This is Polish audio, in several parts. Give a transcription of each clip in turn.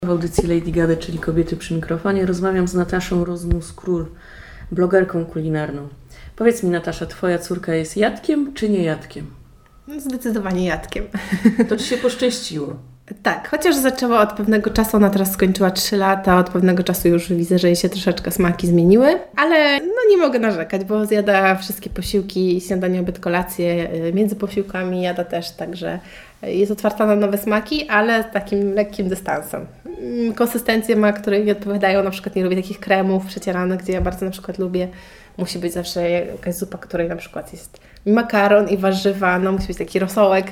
W audycji Lady Gady, czyli Kobiety przy mikrofonie, rozmawiam z Nataszą Rozmus-Król, blogerką kulinarną. Powiedz mi, Natasza, twoja córka jest jadkiem czy nie jadkiem? Zdecydowanie jadkiem. To ci się poszczęściło. Tak, chociaż zaczęła od pewnego czasu, ona teraz skończyła 3 lata, od pewnego czasu już widzę, że jej się troszeczkę smaki zmieniły, ale nie mogę narzekać, bo zjada wszystkie posiłki, śniadanie, obiad, kolację, między posiłkami jada też, także jest otwarta na nowe smaki, ale z takim lekkim dystansem. Konsystencję ma, które nie odpowiadają, na przykład nie lubię takich kremów przecieranych, gdzie ja bardzo na przykład lubię. Musi być zawsze jakaś zupa, której na przykład jest makaron i warzywa, musi być taki rosołek.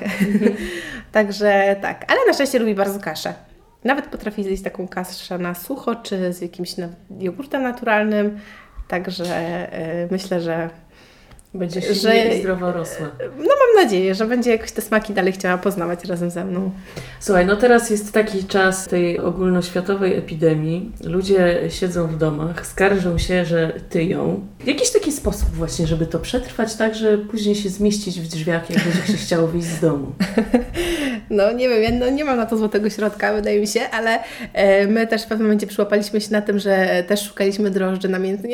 Także tak, ale na szczęście lubi bardzo kaszę. Nawet potrafi zjeść taką kaszę na sucho, czy z jakimś jogurtem naturalnym. Także myślę, że będzie silnie i zdrowo rosła. Mam nadzieję, że będzie jakoś te smaki dalej chciała poznawać razem ze mną. Słuchaj, teraz jest taki czas tej ogólnoświatowej epidemii. Ludzie siedzą w domach, skarżą się, że tyją. Jakiś taki sposób właśnie, żeby to przetrwać tak, że później się zmieścić w drzwiach, jak będzie się chciało wyjść z domu. Nie wiem, ja nie mam na to złotego środka, wydaje mi się, ale my też w pewnym momencie przyłapaliśmy się na tym, że też szukaliśmy drożdży namiętnie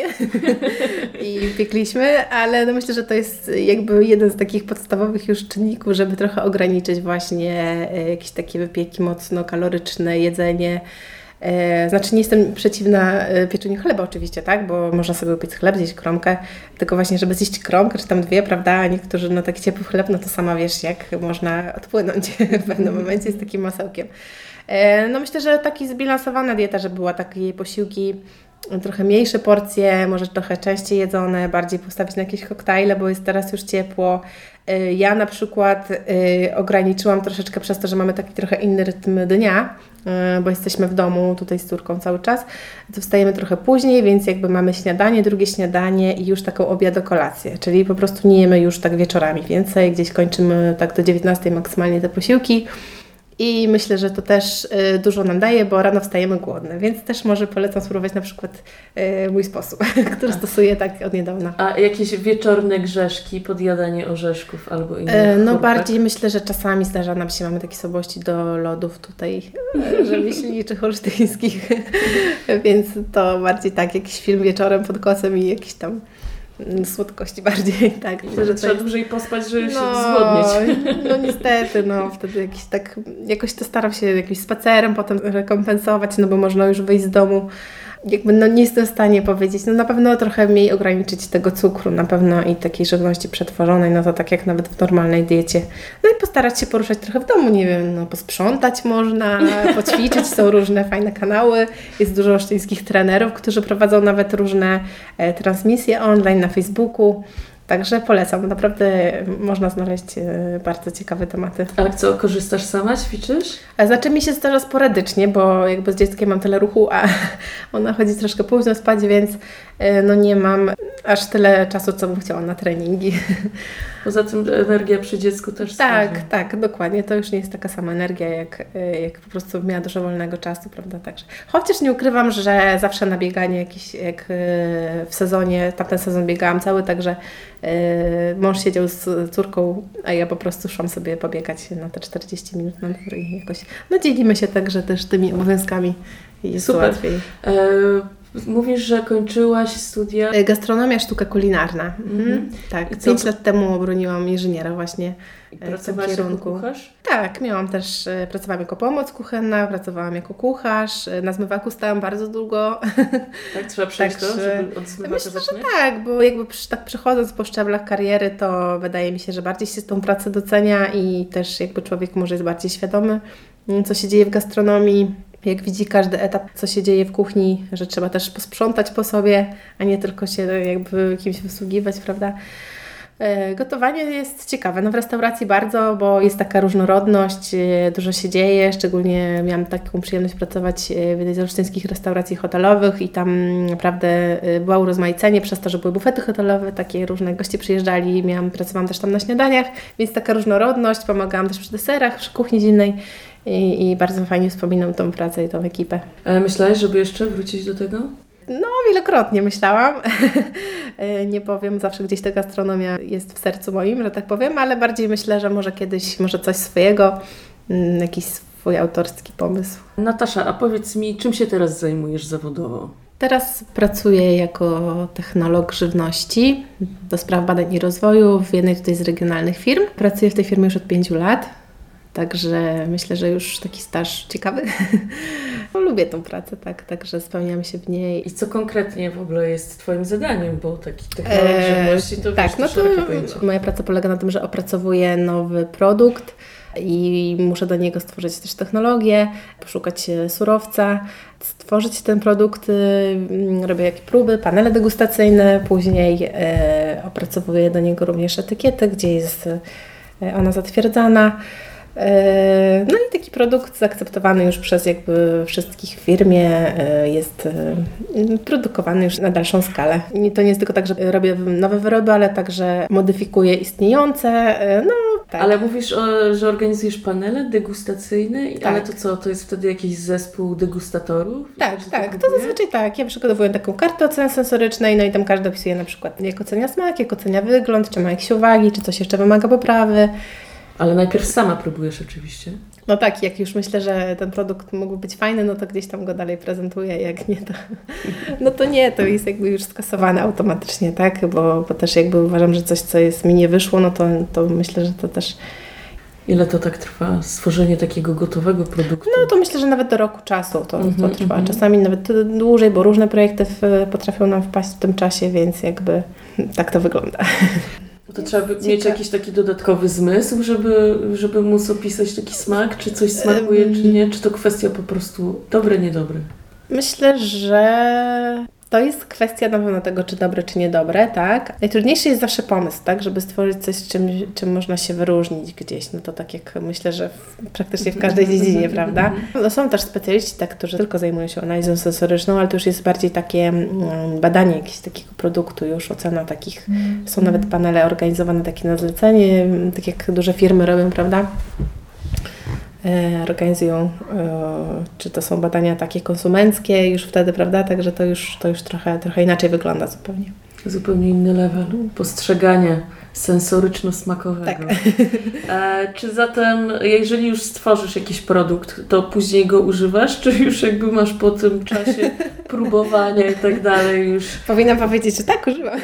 i piekliśmy, ale myślę, że to jest jakby jeden z takich podstawowych już czynników, żeby trochę ograniczyć właśnie jakieś takie wypieki mocno kaloryczne, jedzenie. Znaczy nie jestem przeciwna pieczeniu chleba oczywiście, tak, bo można sobie upiec chleb, zjeść kromkę, tylko właśnie, żeby zjeść kromkę, czy tam 2, prawda, a niektórzy taki ciepły chleb, to sama wiesz, jak można odpłynąć w pewnym momencie z takim masełkiem. Myślę, że taka zbilansowana dieta, żeby była takie posiłki, trochę mniejsze porcje, może trochę częściej jedzone, bardziej postawić na jakieś koktajle, bo jest teraz już ciepło. Ja na przykład ograniczyłam troszeczkę przez to, że mamy taki trochę inny rytm dnia, bo jesteśmy w domu tutaj z córką cały czas, to wstajemy trochę później, więc jakby mamy śniadanie, drugie śniadanie i już taką obiadokolację, czyli po prostu nie jemy już tak wieczorami więcej, gdzieś kończymy tak do 19 maksymalnie te posiłki. I myślę, że to też dużo nam daje, bo rano wstajemy głodne, więc też może polecam spróbować na przykład mój sposób, który stosuję tak od niedawna. A jakieś wieczorne grzeszki, podjadanie orzeszków albo innych bardziej myślę, że czasami zdarza nam się, mamy takie słabości do lodów tutaj rzemieślniczych, olsztyńskich, więc to bardziej tak, jakiś film wieczorem pod kocem i jakiś tam słodkości bardziej, tak. Że trzeba dłużej pospać, żeby się zgłodnieć. Niestety, wtedy jakoś to staram się jakimś spacerem potem rekompensować, bo można już wyjść z domu. Jakby nie jestem w stanie powiedzieć, na pewno trochę mniej ograniczyć tego cukru, na pewno i takiej żywności przetworzonej, to tak jak nawet w normalnej diecie. I postarać się poruszać trochę w domu, nie wiem, posprzątać można, poćwiczyć, są różne fajne kanały, jest dużo olsztyńskich trenerów, którzy prowadzą nawet różne transmisje online na Facebooku. Także polecam, naprawdę można znaleźć bardzo ciekawe tematy. Ale co, korzystasz sama, ćwiczysz? Znaczy mi się zdarza sporadycznie, bo jakby z dzieckiem mam tyle ruchu, a ona chodzi troszkę późno spać, więc nie mam aż tyle czasu, co bym chciała na treningi. Poza tym energia przy dziecku też spadnie. Tak, dokładnie. To już nie jest taka sama energia, jak po prostu miała dużo wolnego czasu, prawda? Także. Chociaż nie ukrywam, że zawsze na bieganie jakieś, jak w sezonie, tamten sezon biegałam cały, także mąż siedział z córką, a ja po prostu szłam sobie pobiegać na te 40 minut na dwór i jakoś dzielimy się także też tymi obowiązkami i jest łatwiej. Mówisz, że kończyłaś studia? Gastronomia, sztuka kulinarna. Tak, 5 lat temu obroniłam inżyniera właśnie w tym kierunku. Jako kucharz? Tak, pracowałam jako pomoc kuchenna, pracowałam jako kucharz, na zmywaku stałam bardzo długo. Tak, trzeba przejść to, żeby od zmywaka myślę, zaczynać? że tak, bo jakby tak przechodząc po szczeblach kariery, to wydaje mi się, że bardziej się z tą pracę docenia i też jakby człowiek może jest bardziej świadomy, co się dzieje w gastronomii. Jak widzi każdy etap, co się dzieje w kuchni, że trzeba też posprzątać po sobie, a nie tylko się jakby kimś wysługiwać, prawda? Gotowanie jest ciekawe, w restauracji bardzo, bo jest taka różnorodność, dużo się dzieje, szczególnie miałam taką przyjemność pracować w jednej z olsztyńskich restauracji hotelowych i tam naprawdę było urozmaicenie przez to, że były bufety hotelowe, takie różne goście przyjeżdżali, pracowałam też tam na śniadaniach, więc taka różnorodność, pomagałam też przy deserach, przy kuchni zimnej i bardzo fajnie wspominam tą pracę i tą ekipę. A myślałaś, żeby jeszcze wrócić do tego? Wielokrotnie myślałam. Nie powiem, zawsze gdzieś ta gastronomia jest w sercu moim, że tak powiem, ale bardziej myślę, że może kiedyś, może coś swojego, jakiś Twój autorski pomysł. Natasza, a powiedz mi, czym się teraz zajmujesz zawodowo? Teraz pracuję jako technolog żywności do spraw badań i rozwoju w jednej tutaj z regionalnych firm. Pracuję w tej firmie już od 5 lat, także myślę, że już taki staż ciekawy. Lubię tą pracę, także spełniam się w niej. I co konkretnie w ogóle jest Twoim zadaniem, bo taki technolog żywności to tak, wiesz, to szerokie pojęcie. Moja praca polega na tym, że opracowuję nowy produkt i muszę do niego stworzyć też technologię, poszukać surowca, stworzyć ten produkt, robię jakieś próby, panele degustacyjne, później opracowuję do niego również etykietę, gdzie jest ona zatwierdzana. No i taki produkt zaakceptowany już przez jakby wszystkich w firmie jest produkowany już na dalszą skalę. I to nie jest tylko tak, że robię nowe wyroby, ale także modyfikuję istniejące. No, tak. Ale mówisz, że organizujesz panele degustacyjne, tak. Ale to co, to jest wtedy jakiś zespół degustatorów? Tak, to zazwyczaj tak. Ja przygotowuję taką kartę oceny sensorycznej, no i tam każdy opisuje na przykład jak ocenia smak, jak ocenia wygląd, czy ma jakieś uwagi, czy coś jeszcze wymaga poprawy. Ale najpierw sama próbujesz oczywiście. No tak, jak już myślę, że ten produkt mógł być fajny, no to gdzieś tam go dalej prezentuję, jak nie to... No to nie, to jest jakby już skasowane automatycznie, tak? Bo też jakby uważam, że coś, co mi nie wyszło, no to myślę, że to też... Ile to tak trwa, stworzenie takiego gotowego produktu? No to myślę, że nawet do roku czasu to trwa. Czasami nawet dłużej, bo różne projekty potrafią nam wpaść w tym czasie, więc jakby tak to wygląda. To trzeba mieć jakiś taki dodatkowy zmysł, żeby móc opisać taki smak, czy coś smakuje, czy nie, czy to kwestia po prostu dobre, niedobre? Myślę, że to jest kwestia na pewno tego, czy dobre, czy niedobre, tak? Najtrudniejszy jest zawsze pomysł, tak? Żeby stworzyć coś, czym można się wyróżnić gdzieś. No to tak jak myślę, że praktycznie w każdej dziedzinie, prawda? No są też specjaliści, tak, którzy tylko zajmują się analizą sensoryczną, ale to już jest bardziej takie badanie jakiegoś takiego produktu, już ocena takich. Są nawet panele organizowane takie na zlecenie, tak jak duże firmy robią, prawda? Organizują, czy to są badania takie konsumenckie już wtedy, prawda? Także to już trochę inaczej wygląda zupełnie. Zupełnie inny level postrzegania sensoryczno-smakowego. Tak. Czy zatem, jeżeli już stworzysz jakiś produkt, to później go używasz, czy już jakby masz po tym czasie próbowania i tak dalej już? Powinnam powiedzieć, że tak, używam.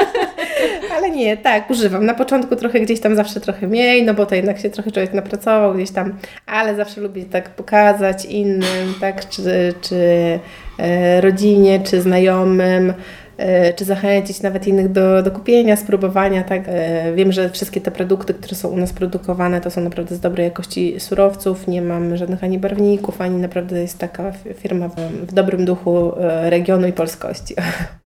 Ale nie, tak, używam. Na początku gdzieś tam zawsze trochę mniej, no bo to jednak się trochę człowiek napracował gdzieś tam, ale zawsze lubię tak pokazać innym, tak, czy rodzinie, czy znajomym, czy zachęcić nawet innych do kupienia, spróbowania, tak. Wiem, że wszystkie te produkty, które są u nas produkowane, to są naprawdę z dobrej jakości surowców, nie mamy żadnych ani barwników, ani naprawdę jest taka firma w dobrym duchu regionu i polskości.